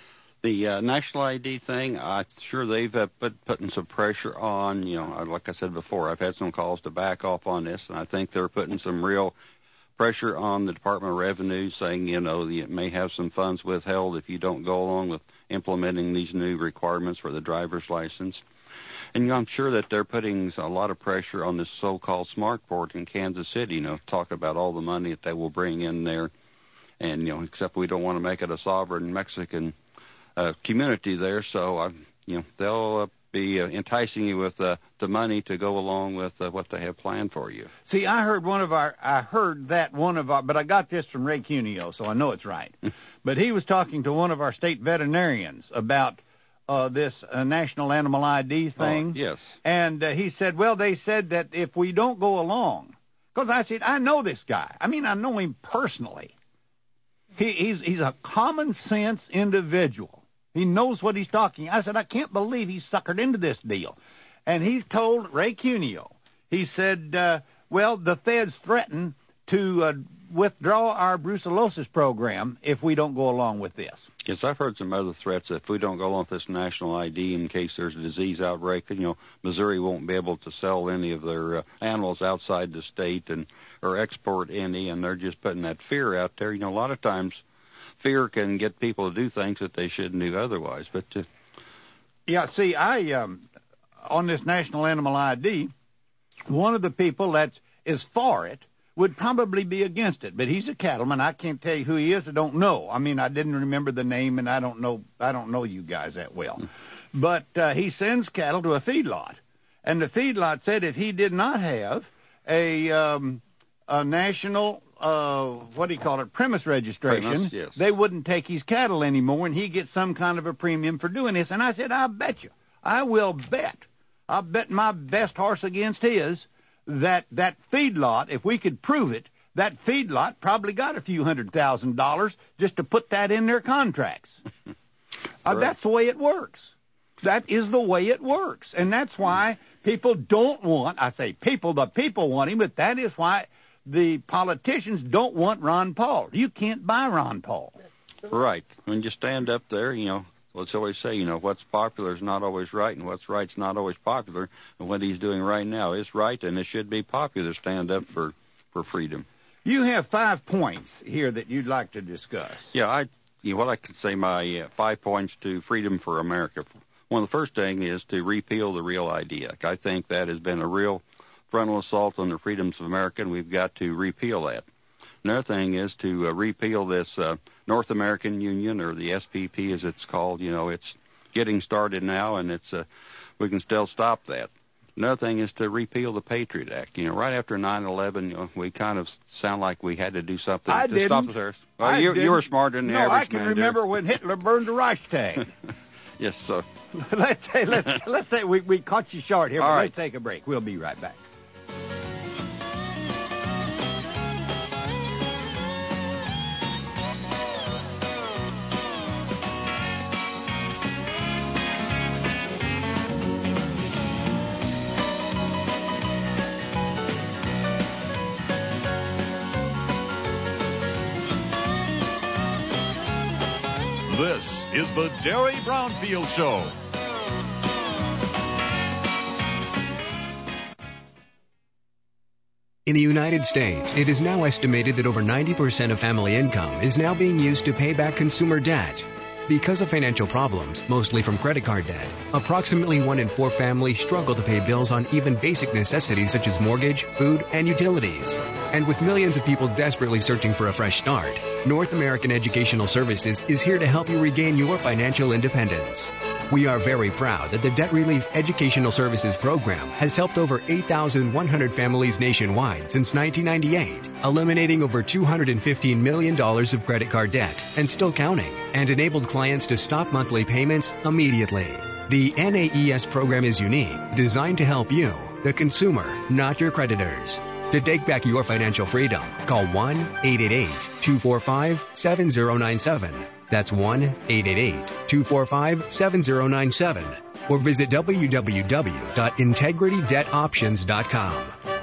The uh, national I D thing, I'm sure they've uh, put putting some pressure on. You know, like I said before, I've had some calls to back off on this, and I think they're putting some real pressure on the Department of Revenue, saying, you know, it may have some funds withheld if you don't go along with implementing these new requirements for the driver's license. And you know, I'm sure that they're putting a lot of pressure on this so-called smart port in Kansas City, you know, talk about all the money that they will bring in there. And, you know, except we don't want to make it a sovereign Mexican uh, community there. So, uh, you know, they'll uh, be uh, enticing you with uh, the money to go along with uh, what they have planned for you. See, I heard one of our, I heard that one of our, but I got this from Ray Cuneo, so I know it's right. But he was talking to one of our state veterinarians about uh, this uh, national animal I D thing. Oh, yes. And uh, he said, well, they said that if we don't go along, because I said, I know this guy. I mean, I know him personally. He, he's he's a common sense individual. He knows what he's talking. I said, I can't believe he's suckered into this deal. And he told Ray Cuneo, he said, uh, well, the feds threaten to uh, withdraw our brucellosis program if we don't go along with this. Yes, I've heard some other threats that if we don't go along with this national I D in case there's a disease outbreak, you know, Missouri won't be able to sell any of their uh, animals outside the state and or export any, and they're just putting that fear out there. You know, a lot of times fear can get people to do things that they shouldn't do otherwise. But uh, yeah, see, I um, on this national animal I D, one of the people that is for it would probably be against it, but he's a cattleman. I can't tell you who he is. I don't know. I mean, I didn't remember the name, and I don't know. I don't know you guys that well. But uh, he sends cattle to a feedlot, and the feedlot said if he did not have a um, a national uh, what do you call it premise registration, Premise, yes. they wouldn't take his cattle anymore, and he gets some kind of a premium for doing this. And I said, I bet you, I will bet, I bet my best horse against his. That that feedlot, if we could prove it, that feedlot probably got a few hundred thousand dollars just to put that in their contracts. uh, Right. That's the way it works. That is the way it works. And that's why people don't want, I say people, the people want him, but that is why the politicians don't want Ron Paul. You can't buy Ron Paul. right, when you stand up there, you know, let's always say, you know, what's popular is not always right, and what's right's not always popular. And what he's doing right now is right, and it should be popular. Stand up for, for freedom. You have five points here that you'd like to discuss. Yeah, I, you know, what I could say my uh, five points to freedom for America. One of the first thing is to repeal the Real I D Act. I think that has been a real frontal assault on the freedoms of America, and we've got to repeal that. Another thing is to uh, repeal this uh, North American Union, or the S P P as it's called. You know, it's getting started now, and it's uh, we can still stop that. Another thing is to repeal the Patriot Act. You know, right after nine eleven, you know, we kind of sound like we had to do something I to didn't. stop the terrorists. Well, I you, didn't. you were smarter than the no, average I can man remember there. when Hitler burned the Reichstag. Yes, sir. let's say, let's let's say we we caught you short here, All but right. let's take a break. We'll be right back. This is the Derry Brownfield Show. In the United States, it is now estimated that over ninety percent of family income is now being used to pay back consumer debt. Because of financial problems, mostly from credit card debt, approximately one in four families struggle to pay bills on even basic necessities such as mortgage, food, and utilities. And with millions of people desperately searching for a fresh start, North American Educational Services is here to help you regain your financial independence. We are very proud that the Debt Relief Educational Services Program has helped over eight thousand one hundred families nationwide since nineteen ninety-eight, eliminating over two hundred fifteen million dollars of credit card debt and still counting, and enabled clients to stop monthly payments immediately. The N A E S program is unique, designed to help you, the consumer, not your creditors. To take back your financial freedom, call one eight eight eight, two four five, seven zero nine seven. That's one eight eight eight, two four five, seven zero nine seven. Or visit w w w dot integrity debt options dot com.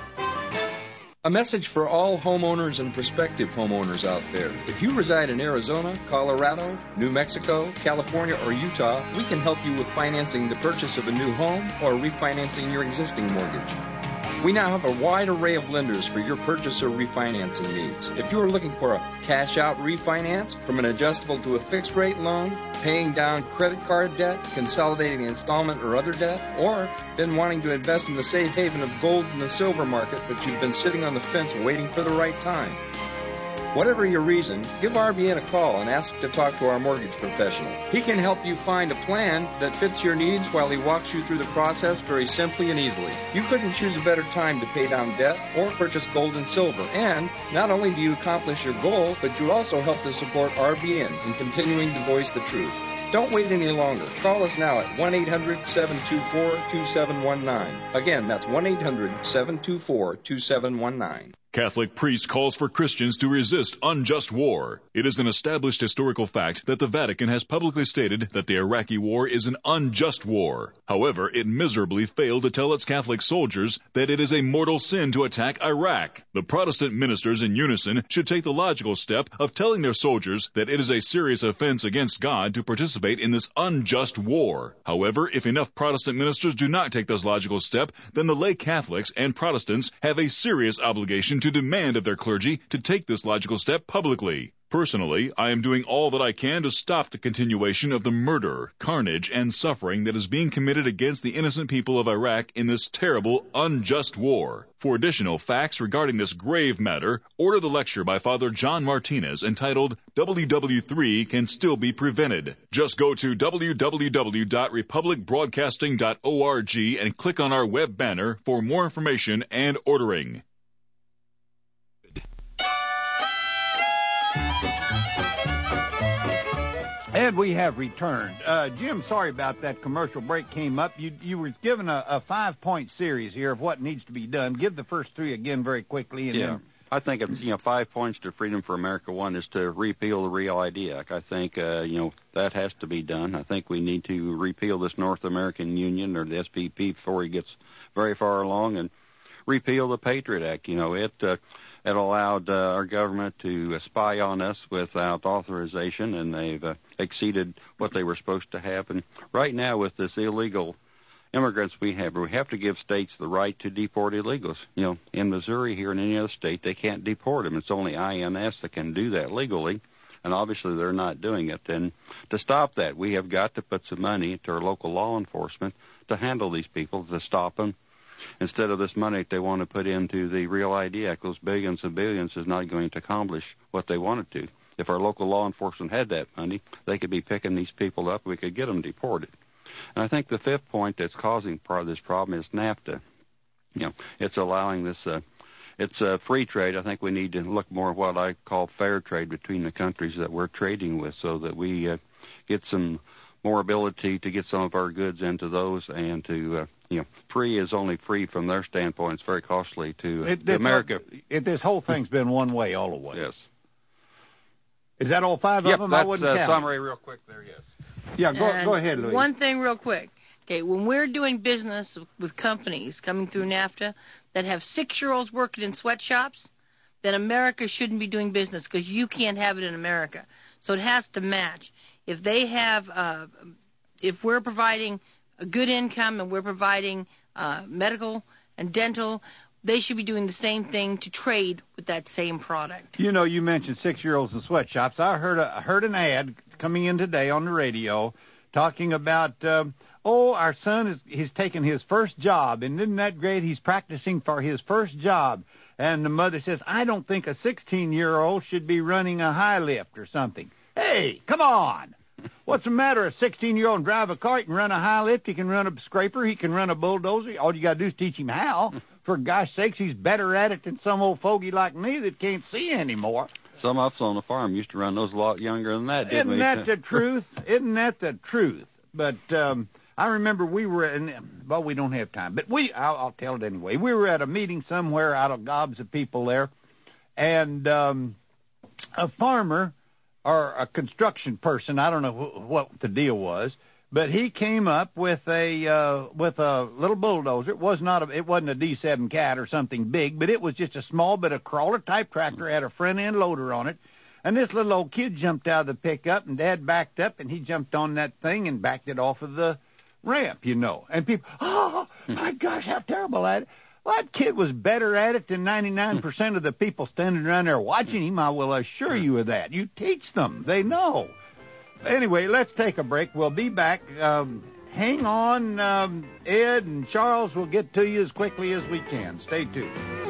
A message for all homeowners and prospective homeowners out there. If you reside in Arizona, Colorado, New Mexico, California, or Utah, we can help you with financing the purchase of a new home or refinancing your existing mortgage. We now have a wide array of lenders for your purchase or refinancing needs. If you are looking for a cash-out refinance, from an adjustable to a fixed-rate loan, paying down credit card debt, consolidating installment or other debt, or been wanting to invest in the safe haven of gold and the silver market, but you've been sitting on the fence waiting for the right time. Whatever your reason, give R B N a call and ask to talk to our mortgage professional. He can help you find a plan that fits your needs while he walks you through the process very simply and easily. You couldn't choose a better time to pay down debt or purchase gold and silver. And not only do you accomplish your goal, but you also help to support R B N in continuing to voice the truth. Don't wait any longer. Call us now at one eight hundred, seven two four, two seven one nine. Again, that's one eight hundred, seven two four, two seven one nine. Catholic priest calls for Christians to resist unjust war. It is an established historical fact that the Vatican has publicly stated that the Iraqi war is an unjust war. However, it miserably failed to tell its Catholic soldiers that it is a mortal sin to attack Iraq. The Protestant ministers in unison should take the logical step of telling their soldiers that it is a serious offense against God to participate in this unjust war. However, if enough Protestant ministers do not take this logical step, then the lay Catholics and Protestants have a serious obligation to to demand of their clergy to take this logical step publicly. Personally, I am doing all that I can to stop the continuation of the murder, carnage, and suffering that is being committed against the innocent people of Iraq in this terrible, unjust war. For additional facts regarding this grave matter, order the lecture by Father John Martinez entitled W W three Can Still Be Prevented. Just go to w w w dot republic broadcasting dot org and click on our web banner for more information and ordering. And we have returned. Uh, Jim, sorry about that commercial break came up. You you were given a, a five-point series here of what needs to be done. Give the first three again very quickly. And yeah, then... I think it's, you know, five points to Freedom for America. One is to repeal the Real I D Act. I think, uh, you know, that has to be done. I think we need to repeal this North American Union or the S P P before he gets very far along, and repeal the Patriot Act. You know, it uh, it allowed uh, our government to uh, spy on us without authorization, and they've uh, exceeded what they were supposed to have. And right now, with this illegal immigrants we have, we have to give states the right to deport illegals. You know, in Missouri, here in any other state, they can't deport them. It's only I N S that can do that legally, and obviously they're not doing it. And to stop that, we have got to put some money to our local law enforcement to handle these people, to stop them. Instead of this money that they want to put into the Real I D Act, those billions and billions is not going to accomplish what they want it to. If our local law enforcement had that money, they could be picking these people up. We could get them deported. And I think the fifth point that's causing part of this problem is NAFTA. You know, it's allowing this, uh, it's a uh, free trade. I think we need to look more at what I call fair trade between the countries that we're trading with, so that we uh, get some more ability to get some of our goods into those, and to, uh, you know, free is only free from their standpoint. It's very costly to, uh, it, to America. It, this whole thing's been one way all the way. Yes. Is that all five yep, of them? That's I wouldn't a count. Summary real quick there, yes. Yeah, go, And go ahead, Louise. One thing real quick. Okay, when we're doing business with companies coming through NAFTA that have six-year-olds working in sweatshops, then America shouldn't be doing business, because you can't have it in America. So it has to match. If they have, uh, if we're providing a good income and we're providing uh, medical and dental, they should be doing the same thing to trade with that same product. You know, you mentioned six-year-olds in sweatshops. I heard a, I heard an ad coming in today on the radio talking about, uh, oh, our son is he's taking his first job, and isn't that great? He's practicing for his first job. And the mother says, I don't think a sixteen-year-old should be running a high lift or something. Hey, come on. What's the matter? A sixteen-year-old can drive a car, he can run a high lift, he can run a scraper, he can run a bulldozer. All you got to do is teach him how. For gosh sakes, he's better at it than some old fogey like me that can't see anymore. Some of us on the farm used to run those a lot younger than that, didn't Isn't we? that the truth? Isn't that the truth? But um, I remember we were in, well, we don't have time, but we, I'll, I'll tell it anyway. We were at a meeting somewhere out of gobs of people there, and um, a farmer or a construction person, I don't know wh- what the deal was, but he came up with a uh, with a little bulldozer. It was not a, it wasn't a D seven Cat or something big, but it was just a small bit of crawler type tractor, had a front end loader on it. And this little old kid jumped out of the pickup, and Dad backed up, and he jumped on that thing and backed it off of the ramp, you know. And people, oh, my gosh, how terrible at it. Well, that kid was better at it than ninety-nine percent of the people standing around there watching him. I will assure you of that. You teach them. They know. Anyway, let's take a break. We'll be back. Um, hang on, um, Ed and Charles. We'll get to you as quickly as we can. Stay tuned.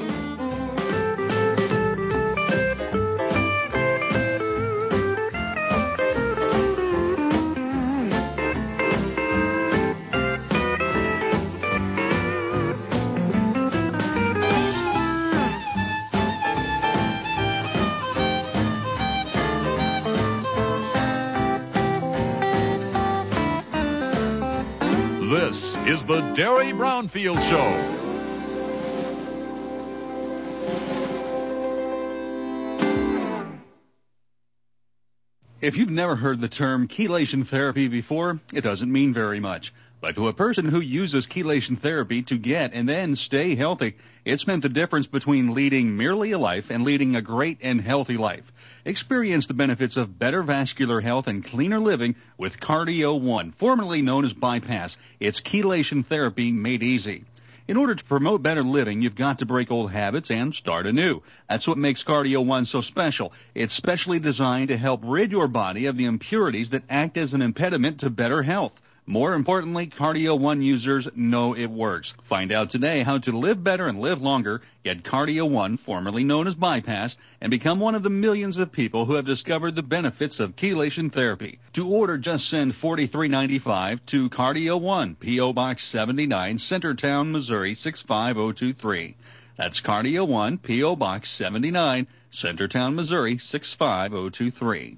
This is the Derry Brownfield Show. If you've never heard the term chelation therapy before, it doesn't mean very much. But to a person who uses chelation therapy to get and then stay healthy, it's meant the difference between leading merely a life and leading a great and healthy life. Experience the benefits of better vascular health and cleaner living with Cardio One, formerly known as Bypass. It's chelation therapy made easy. In order to promote better living, you've got to break old habits and start anew. That's what makes Cardio One so special. It's specially designed to help rid your body of the impurities that act as an impediment to better health. More importantly, Cardio One users know it works. Find out today how to live better and live longer. Get Cardio One, formerly known as Bypass, and become one of the millions of people who have discovered the benefits of chelation therapy. To order, just send forty-three ninety-five to Cardio One, P O. Box seventy-nine, Centertown, Missouri six five zero two three. That's Cardio One, P O. Box seventy-nine, Centertown, Missouri six five zero two three.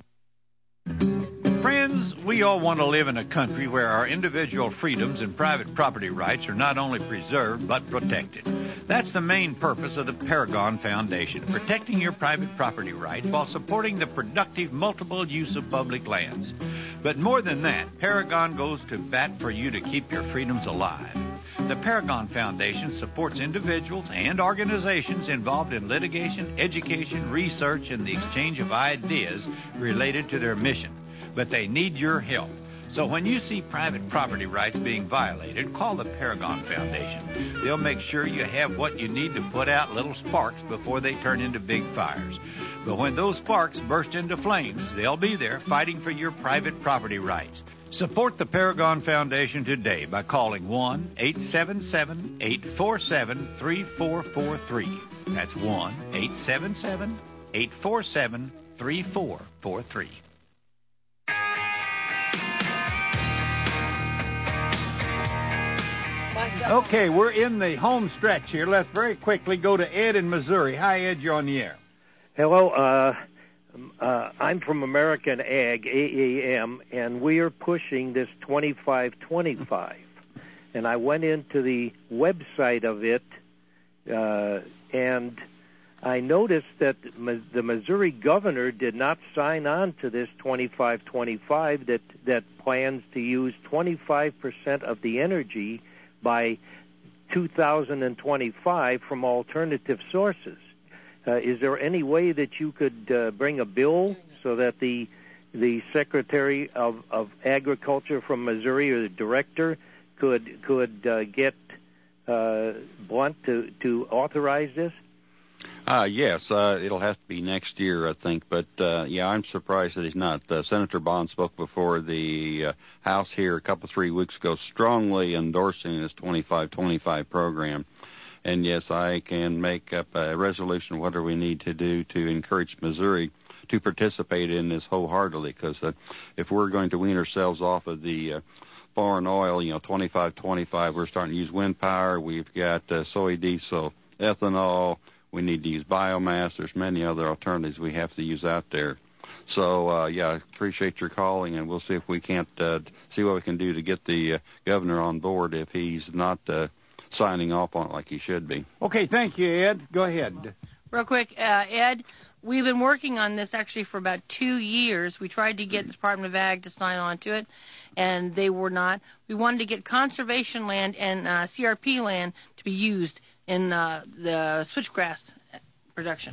Friends, we all want to live in a country where our individual freedoms and private property rights are not only preserved but protected. That's the main purpose of the Paragon Foundation, protecting your private property rights while supporting the productive multiple use of public lands. But more than that, Paragon goes to bat for you to keep your freedoms alive. The Paragon Foundation supports individuals and organizations involved in litigation, education, research, and the exchange of ideas related to their mission. But they need your help. So when you see private property rights being violated, call the Paragon Foundation. They'll make sure you have what you need to put out little sparks before they turn into big fires. But when those sparks burst into flames, they'll be there fighting for your private property rights. Support the Paragon Foundation today by calling one eight seven seven, eight four seven, three four four three. That's one eight seven seven, eight four seven, three four four three. Okay, we're in the home stretch here. Let's very quickly go to Ed in Missouri. Hi, Ed, you're on the air. Hello, uh, uh, I'm from American Ag, A A M, and we are pushing this twenty-five twenty-five. And I went into the website of it, uh, and I noticed that the Missouri governor did not sign on to this twenty-five twenty-five that, that plans to use twenty-five percent of the energy by two thousand twenty-five from alternative sources. Uh, is there any way that you could uh, bring a bill so that the the Secretary of, of Agriculture from Missouri or the director could could uh, get uh, Blunt to, to authorize this? Uh, yes, uh, it'll have to be next year, I think. But, uh, yeah, I'm surprised that he's not. Uh, Senator Bond spoke before the uh, House here a couple, three weeks ago, strongly endorsing this twenty-five twenty-five program. And, yes, I can make up a resolution, whatever we need to do to encourage Missouri to participate in this wholeheartedly, because uh, if we're going to wean ourselves off of the uh, foreign oil, you know, twenty-five twenty-five, we're starting to use wind power. We've got uh, soy diesel, ethanol. We need to use biomass. There's many other alternatives we have to use out there. So, uh, yeah, I appreciate your calling, and we'll see if we can't uh, see what we can do to get the uh, governor on board if he's not uh, signing off on it like he should be. Okay, thank you, Ed. Go ahead. Real quick, uh, Ed, we've been working on this actually for about two years. We tried to get the Department of Ag to sign on to it, and they were not. We wanted to get conservation land and uh, C R P land to be used in uh, the switchgrass production.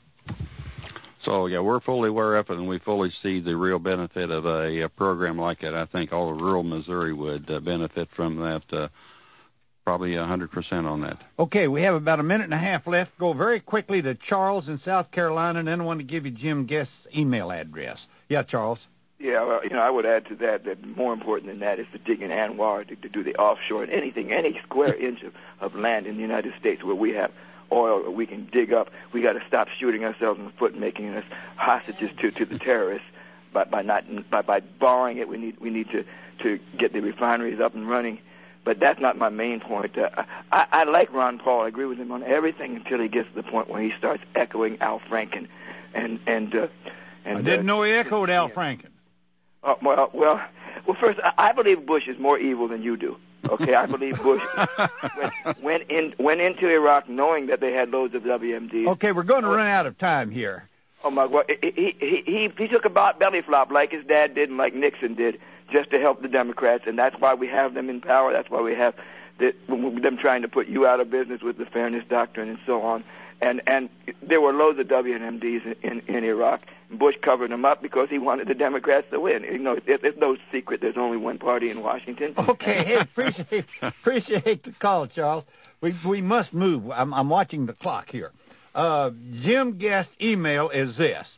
So, yeah, we're fully aware of it, and we fully see the real benefit of a, a program like it. I think all of rural Missouri would uh, benefit from that, uh, probably one hundred percent on that. Okay, we have about a minute and a half left. Go very quickly to Charles in South Carolina, and then I want to give you Jim Guest's email address. Yeah, Charles. Yeah, well, you know, I would add to that that more important than that is to dig in Anwar to, to do the offshore and anything, any square inch of, of land in the United States where we have oil that we can dig up. We got to stop shooting ourselves in the foot and making us hostages to, to the terrorists by, by not by, by borrowing it. We need we need to, to get the refineries up and running. But that's not my main point. Uh, I, I like Ron Paul. I agree with him on everything until he gets to the point where he starts echoing Al Franken. And and uh, and I didn't uh, know he echoed Al Franken. Uh, well, well, well. First, I, I believe Bush is more evil than you do. Okay, I believe Bush went, went in went into Iraq knowing that they had loads of W M Ds. Okay, we're going to run out of time here. Oh my God, he he he he, he took about belly flop like his dad did and like Nixon did, just to help the Democrats, and that's why we have them in power. That's why we have the, them trying to put you out of business with the fairness doctrine and so on. And and there were loads of W M Ds in, in, in Iraq. Bush covered them up because he wanted the Democrats to win. You know, it, it's no secret. There's only one party in Washington. Okay, hey, appreciate appreciate the call, Charles. We we must move. I'm I'm watching the clock here. Uh, Jim Guest's email is this.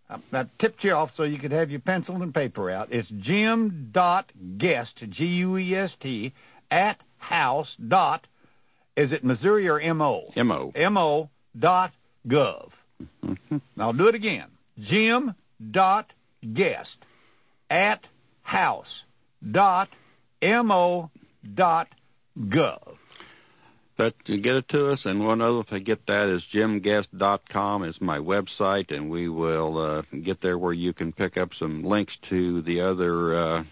I tipped you off so you could have your pencil and paper out. It's Jim dot Guest, G U E S T, at house dot. Is it Missouri or M O? M O. M O dot gov. I'll do it again. Jim dot Guest at house dot M O dot gov. That you get it to us, and one other if I get that is jim guest dot com is my website, and we will uh, get there where you can pick up some links to the other, uh,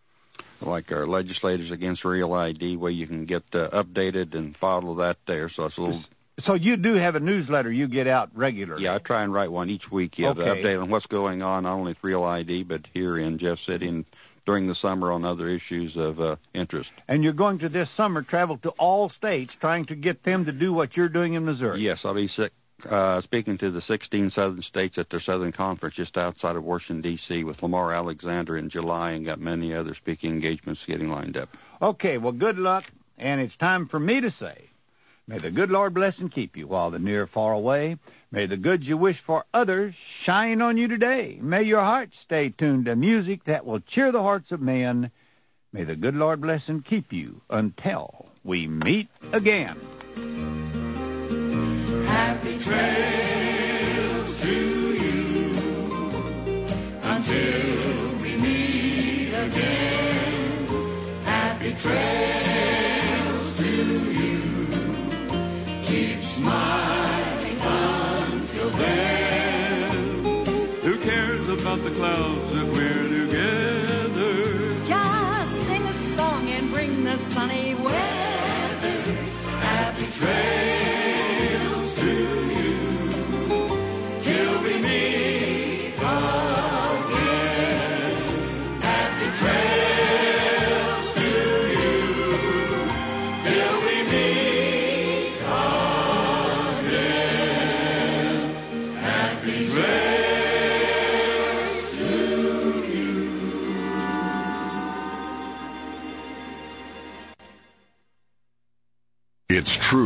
like our Legislators Against Real I D, where you can get uh, updated and follow that there. So it's a little. So you do have a newsletter you get out regularly? Yeah, I try and write one each week. Yeah, okay. To update on what's going on, not only with Real I D, but here in Jeff City and during the summer on other issues of uh, interest. And you're going to this summer travel to all states trying to get them to do what you're doing in Missouri? Yes, I'll be sick, uh, speaking to the sixteen southern states at their Southern Conference just outside of Washington, D C with Lamar Alexander in July, and got many other speaking engagements getting lined up. Okay, well, good luck, and it's time for me to say, may the good Lord bless and keep you while the near far away. May the goods you wish for others shine on you today. May your heart stay tuned to music that will cheer the hearts of men. May the good Lord bless and keep you until we meet again. Happy trails to you until we meet again. Happy trails to you. Keep smiling until then. Who cares about the clouds if we're together? Just sing a song and bring the sunny weather. Happy trails to you till we meet again. Happy trails to you till we meet again. Happy trails to you. It's true.